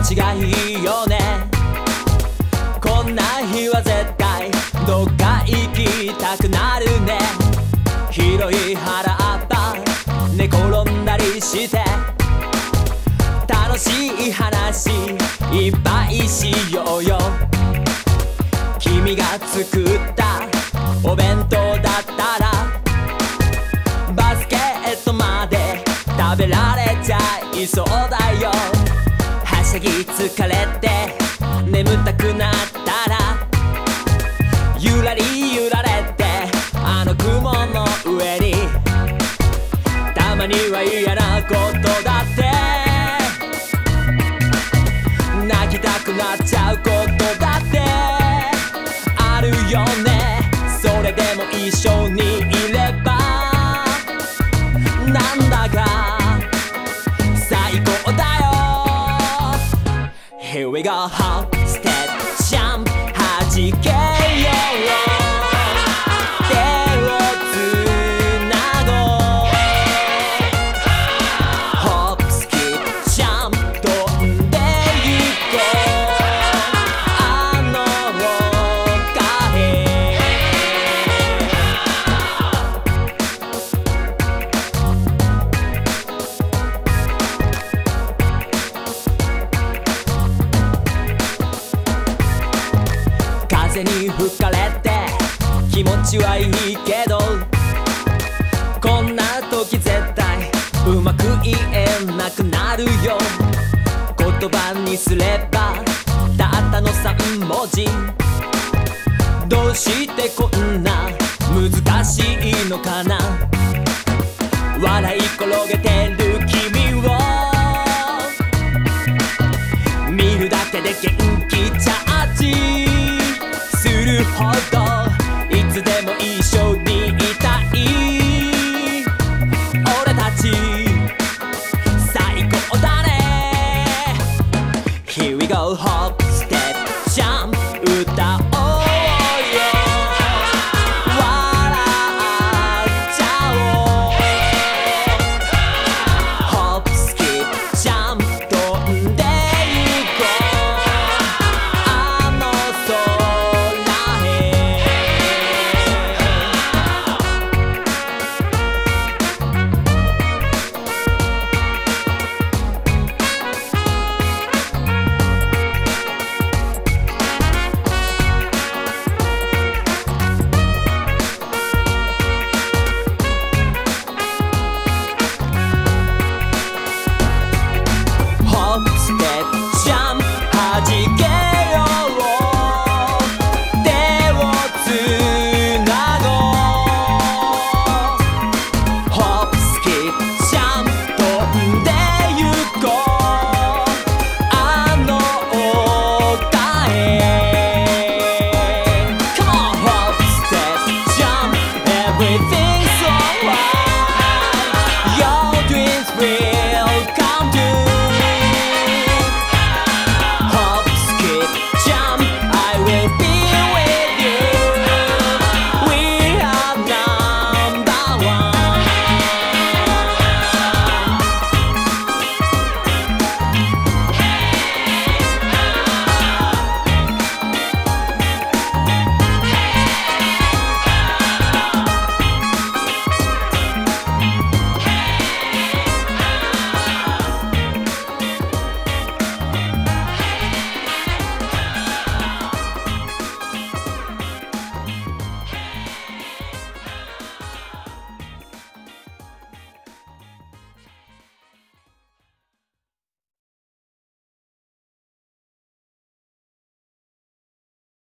ちがいいよね。こんな日は絶対どっか行きたくなるね。広い原っぱ寝転んだりして楽しい話いっぱいしようよ。君が作ったお弁当だったらバスケットまで食べられちゃいそうだよ。はしゃぎ疲れて眠たくなったらゆらり揺られてあの雲の上にたまには嫌なことだって泣きたくなっちゃうことだってあるよね。それでも一緒にいればなんだか最高だよ。 Here we go hop step jump 弾けよう手をつなごう Hop skip jump 飛んでゆこうあの丘へ。風に吹かれて気持ちはいいけどこんな時絶対うまく言えなくなるよ。言葉にすればたったの3文字どうしてこんな難しいのかな。笑い転げてる君を見るだけで元気チャージするほど